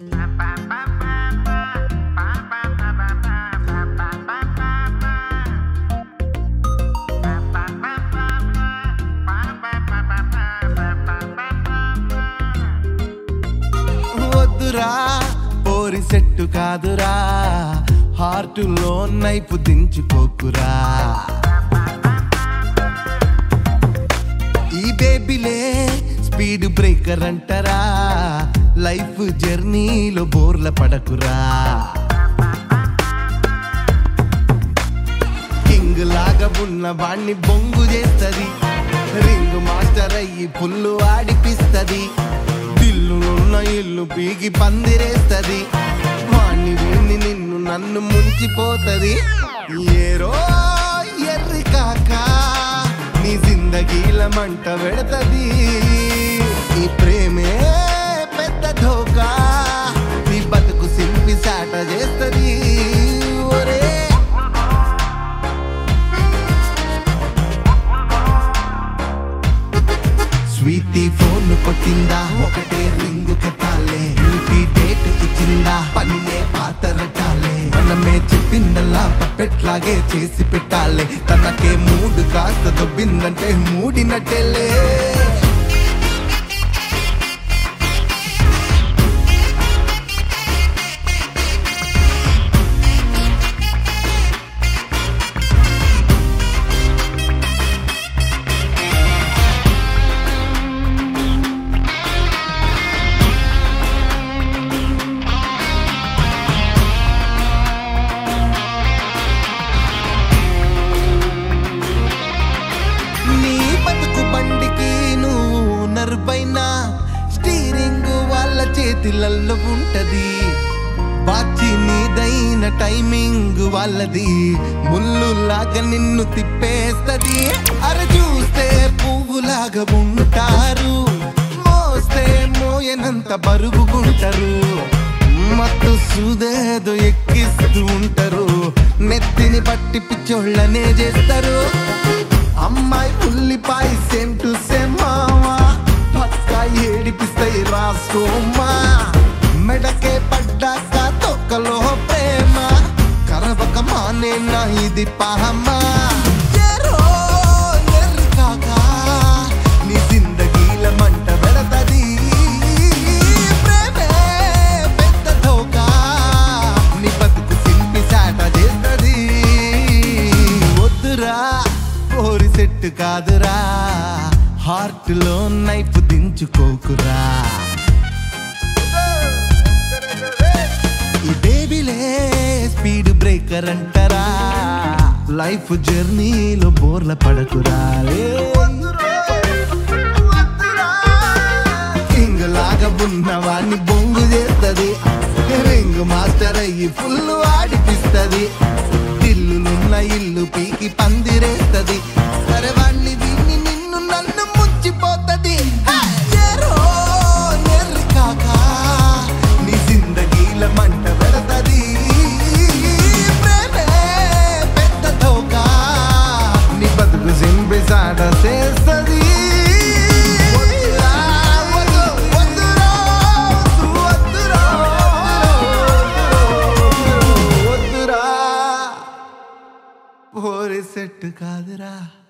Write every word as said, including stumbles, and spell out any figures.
వద్దురా పోరి సెట్టు కాదురా, హార్టులో నైపు దించుకోకురా. ఈ బేబీలే స్పీడ్ బ్రేకర్ అంటరా, లైఫ్ జర్నీలో బోర్ల పడకురా. కింగ్ లాగా ఉన్న వాణ్ణి బొంగు చేస్తది, రింగ్ మాస్టర్ అయ్యి పుల్లు ఆడిపిస్తది. దిల్లునున్న ఇల్లు పీకి పందిరేస్తది, వాణ్ణి వీణ్ణి నిన్ను నన్ను ముంచిపోతది. ఏరో ఎర్రి కాక నీ జిందగీల మంట పెడతది. ఈ ప్రేమే పెద్ద ధోకా, నీ బతుకు సింపి సాట చేస్తది. ఒరే స్వీటీ ఫోన్ కొట్టిందా, ఒకటే రింగు కట్టాలే. బ్యూటీ డేట్ ఇచ్చిందా, పనినే పాతరటాలే. మనమే చెప్పిందల్లా పప్పెట్లాగే చేసి పెట్టాలే. తనకే మూడు కాస్త దొబ్బిందంటే మూడినట్టేలే. స్టీరింగ్ వాళ్ళ చేతిలలో ఉంటది, బాచి నీదైన టైమింగ్ వాళ్ళది. ముల్లులాగా నిన్ను తిప్పేస్తది. అరే చూస్తే పువ్వులాగా ఉంటారు, మోస్తే మోయనంత బరువుకుంటారు. మత్తు సుదేదో ఎక్కిస్తూ ఉంటారు, నెత్తిని పట్టి పిచ్చోళ్ళనే చేస్తారు. అమ్మాయి ఉల్లిపాయ సేమ్ టు సేమ్ మావా, పక్కా ఏడిపిస్తాయి రాసుకోమా. మెడకే పడ్డాక తొక్కలో ప్రేమ, కరవక మానేనా ఇది పామా. నీ జిందగీల మంట పెడతది. ప్రేమే పెద్ద ధోకా, నీ బతుకు సింపి సాట చేస్తది. వద్దురా పోరి సెట్టు కాదురా, హార్ట్లో నైపు దించుకోకురా. ఈ బేబీలే స్పీడ్ బ్రేకర్ అంటరా, లైఫ్ జర్నీలో బోర్ల పడకురా. కింగ్ లాగా ఉన్న వాణ్ణి బొంగు చేస్తది, రింగ్ మాస్టర్ అయ్యి ఫుల్ ఆడిపిస్తది. ఇల్లులున్న ఇల్లు పీకి పందిరేస్తది. సరే వాణ్ణి వీణ్ణి నిన్ను నన్ను ముంచిపోతది. నీ జిందగీల మంట పెడతది. ప్రేమే పెద్ద ధోకా, నీ బతుకు సింపి సాట చేస్తది. పోరి సెట్టు కాదురా.